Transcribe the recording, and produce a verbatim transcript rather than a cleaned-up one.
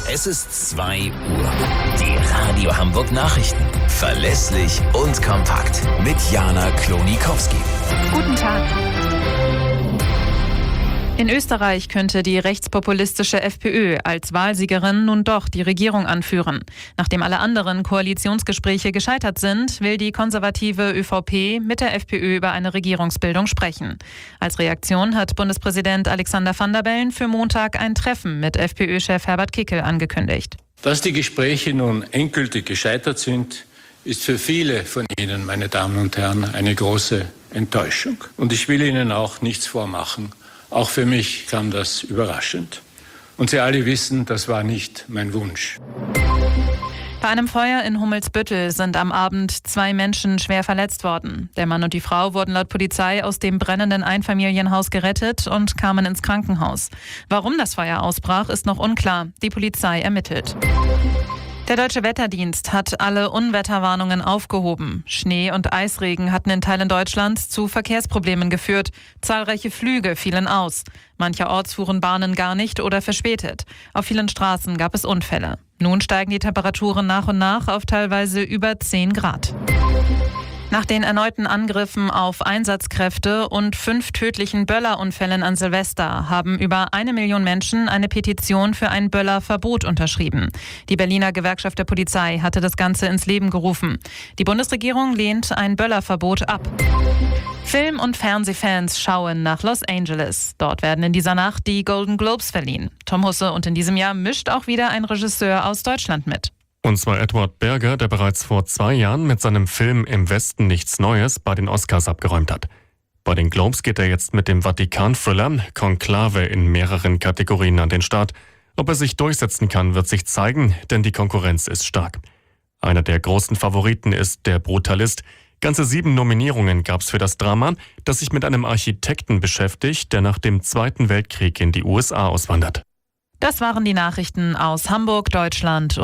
Es ist zwei Uhr. Die Radio Hamburg Nachrichten. Verlässlich und kompakt. Mit Jana Klonikowski. Guten Tag. In Österreich könnte die rechtspopulistische FPÖ als Wahlsiegerin nun doch die Regierung anführen. Nachdem alle anderen Koalitionsgespräche gescheitert sind, will die konservative ÖVP mit der FPÖ über eine Regierungsbildung sprechen. Als Reaktion hat Bundespräsident Alexander Van der Bellen für Montag ein Treffen mit FPÖ-Chef Herbert Kickl angekündigt. Dass die Gespräche nun endgültig gescheitert sind, ist für viele von Ihnen, meine Damen und Herren, eine große Enttäuschung. Und ich will Ihnen auch nichts vormachen. Auch für mich kam das überraschend. Und Sie alle wissen, das war nicht mein Wunsch. Bei einem Feuer in Hummelsbüttel sind am Abend zwei Menschen schwer verletzt worden. Der Mann und die Frau wurden laut Polizei aus dem brennenden Einfamilienhaus gerettet und kamen ins Krankenhaus. Warum das Feuer ausbrach, ist noch unklar. Die Polizei ermittelt. Der Deutsche Wetterdienst hat alle Unwetterwarnungen aufgehoben. Schnee- und Eisregen hatten in Teilen Deutschlands zu Verkehrsproblemen geführt. Zahlreiche Flüge fielen aus. Mancherorts fuhren Bahnen gar nicht oder verspätet. Auf vielen Straßen gab es Unfälle. Nun steigen die Temperaturen nach und nach auf teilweise über zehn Grad. Nach den erneuten Angriffen auf Einsatzkräfte und fünf tödlichen Böllerunfällen an Silvester haben über eine Million Menschen eine Petition für ein Böllerverbot unterschrieben. Die Berliner Gewerkschaft der Polizei hatte das Ganze ins Leben gerufen. Die Bundesregierung lehnt ein Böllerverbot ab. Film- und Fernsehfans schauen nach Los Angeles. Dort werden in dieser Nacht die Golden Globes verliehen. Tom Husse, und in diesem Jahr mischt auch wieder ein Regisseur aus Deutschland mit. Und zwar Edward Berger, der bereits vor zwei Jahren mit seinem Film Im Westen nichts Neues bei den Oscars abgeräumt hat. Bei den Globes geht er jetzt mit dem Vatikan-Thriller Konklave in mehreren Kategorien an den Start. Ob er sich durchsetzen kann, wird sich zeigen, denn die Konkurrenz ist stark. Einer der großen Favoriten ist Der Brutalist. Ganze sieben Nominierungen gab es für das Drama, das sich mit einem Architekten beschäftigt, der nach dem Zweiten Weltkrieg in die U S A auswandert. Das waren die Nachrichten aus Hamburg, Deutschland